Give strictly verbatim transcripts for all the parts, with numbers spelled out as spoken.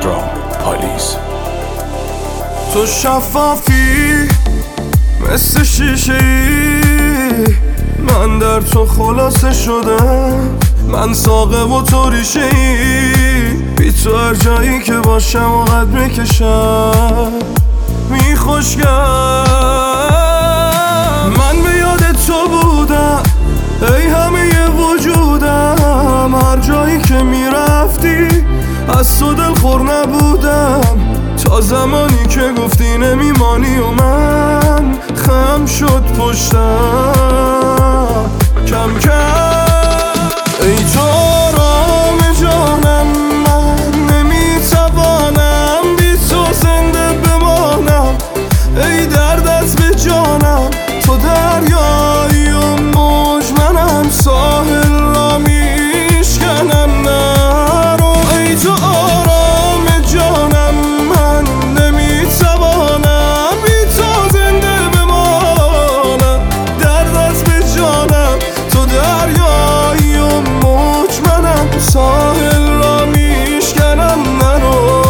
درام پالیز. تو شفافی مثل شیشه ای، من در تو خلاصه شدم. من ساقه و تو ریشه ای، بی تو هر جایی که باشم و قد میکشم میخوشگم. من به یاد تو بودم ای همه وجودم، هر جایی که میرفتی از تو دلخور نبودم، تا زمانی که گفتی نمیمانی و من خم شد پشتم کم کم. ای تو آرام جانم، من نمیتوانم بی تو زنده بمانم. ای درد از به جانم، تو دریایی و موج، منم ساحل را میشکنم نرو. ای تو آرام جانم، من نمیتوانم بی تو زنده بمانم. درد از به جانم، تو دریایی و موج، منم ساحل را میشکنم نرو.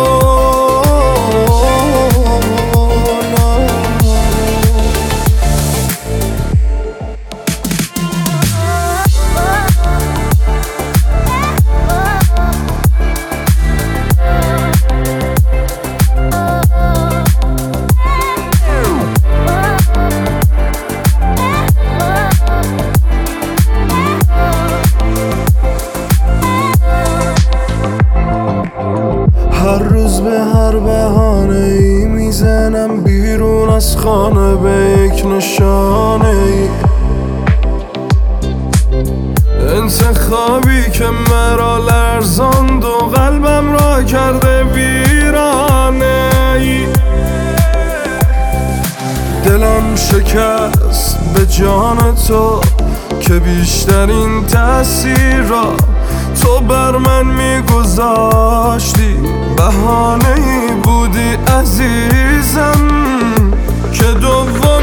هر روز به هر بهانه ای میزنم بیرون از خانه به یک نشانه ای، انتخابی که مرا لرزاند و قلبم را کرده ویرانه ای. دلم شکست به جان تو که بیشترین تأثیر را تو بر من میگذاشتی. بهانه ای بودی عزیزم که دوم